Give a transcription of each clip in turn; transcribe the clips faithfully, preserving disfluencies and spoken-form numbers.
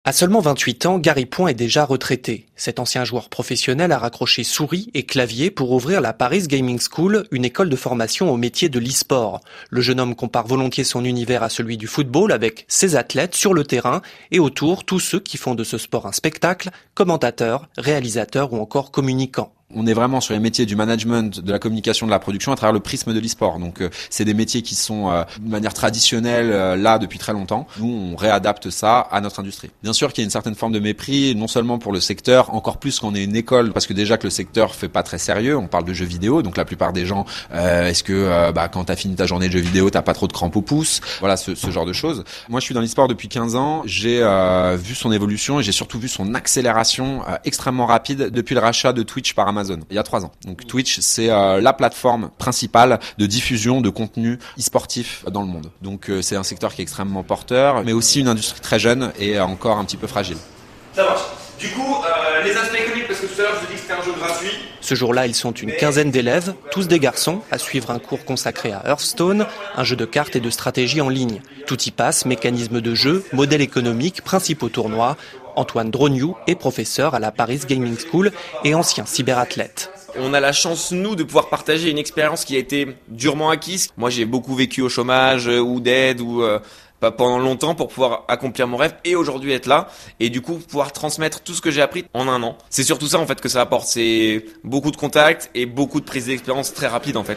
À seulement vingt-huit ans, Gary Point est déjà retraité. Cet ancien joueur professionnel a raccroché souris et clavier pour ouvrir la Paris Gaming School, une école de formation au métier de l'e-sport. Le jeune homme compare volontiers son univers à celui du football avec ses athlètes sur le terrain et autour tous ceux qui font de ce sport un spectacle, commentateurs, réalisateurs ou encore communicants. On est vraiment sur les métiers du management, de la communication, de la production à travers le prisme de l'e-sport. Donc euh, c'est des métiers qui sont euh, de manière traditionnelle euh, là depuis très longtemps. Nous, on réadapte ça à notre industrie. Bien sûr qu'il y a une certaine forme de mépris, non seulement pour le secteur, encore plus qu'on est une école, parce que déjà que le secteur fait pas très sérieux. On parle de jeux vidéo, donc la plupart des gens, euh, est-ce que euh, bah, quand t'as fini ta journée de jeux vidéo, t'as pas trop de crampes au pouce? Voilà, ce, ce genre de choses. Moi, je suis dans l'e-sport depuis quinze ans. J'ai euh, vu son évolution et j'ai surtout vu son accélération euh, extrêmement rapide depuis le rachat de Twitch par Amazon, il y a trois ans. Donc Twitch, c'est euh, la plateforme principale de diffusion de contenu e-sportif dans le monde. Donc euh, c'est un secteur qui est extrêmement porteur, mais aussi une industrie très jeune et encore un petit peu fragile. Ça marche. Du coup, euh, les aspects économiques, parce que tout à l'heure je vous ai dit que c'était un jeu gratuit. Ce jour-là, ils sont une quinzaine d'élèves, tous des garçons, à suivre un cours consacré à Hearthstone, un jeu de cartes et de stratégie en ligne. Tout y passe, mécanisme de jeu, modèle économique, principaux tournois. Antoine Drognou est professeur à la Paris Gaming School et ancien cyberathlète. On a la chance, nous, de pouvoir partager une expérience qui a été durement acquise. Moi, j'ai beaucoup vécu au chômage euh, ou d'aide ou euh, pas pendant longtemps pour pouvoir accomplir mon rêve et aujourd'hui être là et du coup pouvoir transmettre tout ce que j'ai appris en un an. C'est surtout ça en fait que ça apporte, c'est beaucoup de contacts et beaucoup de prises d'expérience très rapides en fait.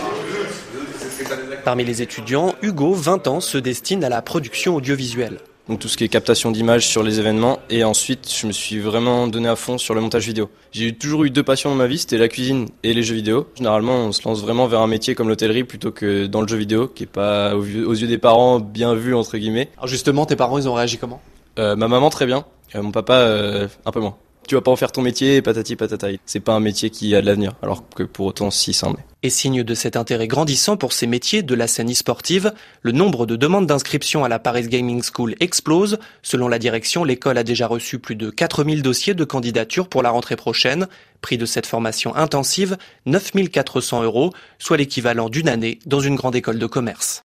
Parmi les étudiants, Hugo, vingt ans, se destine à la production audiovisuelle. Donc tout ce qui est captation d'images sur les événements et ensuite je me suis vraiment donné à fond sur le montage vidéo. J'ai toujours eu deux passions dans ma vie, c'était la cuisine et les jeux vidéo. Généralement on se lance vraiment vers un métier comme l'hôtellerie plutôt que dans le jeu vidéo qui est pas aux yeux des parents bien vu entre guillemets. Alors justement tes parents ils ont réagi comment ? euh, Ma maman très bien, euh, mon papa euh, un peu moins. Tu vas pas en faire ton métier, patati patata. C'est pas un métier qui a de l'avenir, alors que pour autant si ça en est. Et signe de cet intérêt grandissant pour ces métiers de la scène e-sportive, le nombre de demandes d'inscription à la Paris Gaming School explose. Selon la direction, l'école a déjà reçu plus de quatre mille dossiers de candidature pour la rentrée prochaine. Prix de cette formation intensive, neuf mille quatre cents euros, soit l'équivalent d'une année dans une grande école de commerce.